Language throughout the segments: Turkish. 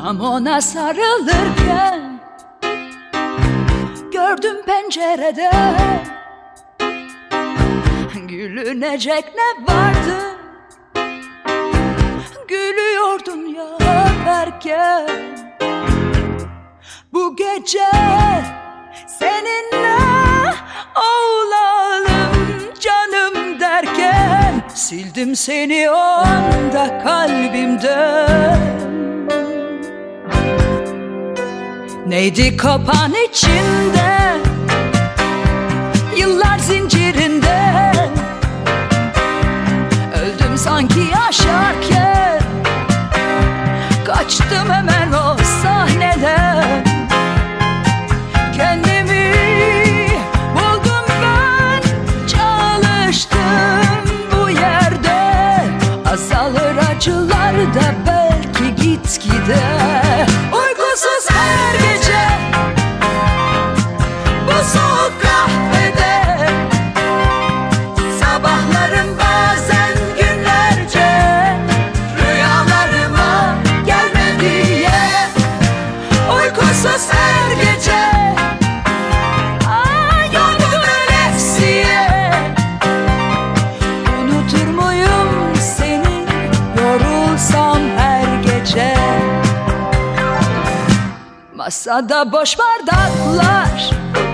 Tam ona sarılırken gördüm pencerede gülünecek ne vardı? Gülüyordun ya erken. Bu gece seninle olalım canım derken sildim seni o anda kalbimden. Neydi kopan içinde, yıllar zincirinde, öldüm sanki yaşarken, kaçtım hemen o sahneden. Kendimi buldum ben, çalıştım bu yerde. Azalır acılar da belki gitgide. Uykusuz her gece bu soğuk kahvede, sabahlarım bazen günlerce rüyalarıma gelme diye. Uykusuz her gece yorgun ölesiye. Unutur muyum seni yorulsam her gece? Masada boş bardaklar,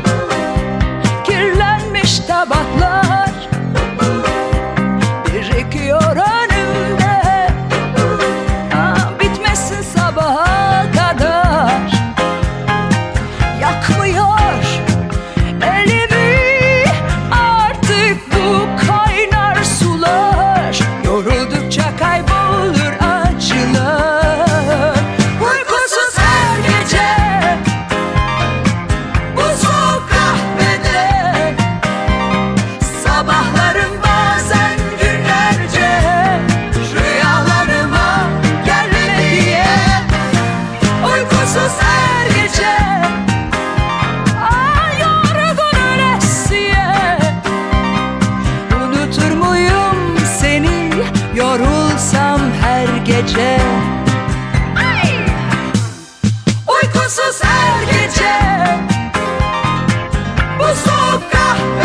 kirlenmiş tabaklar birikiyor önümde. Bitmesin sabaha kadar. Yakmıyor elimi artık bu kaynar sular. Yoruldukça kaybolur acılar. Uykusuz her gece bu soğuk kahvede, sabahlarım bazen günlerce rüyalarıma gelme diye. Uykusuz her gece yorgun ölesiye. Unutur muyum seni yorulsam her gece? Uykusuz her gece bu soğuk kahve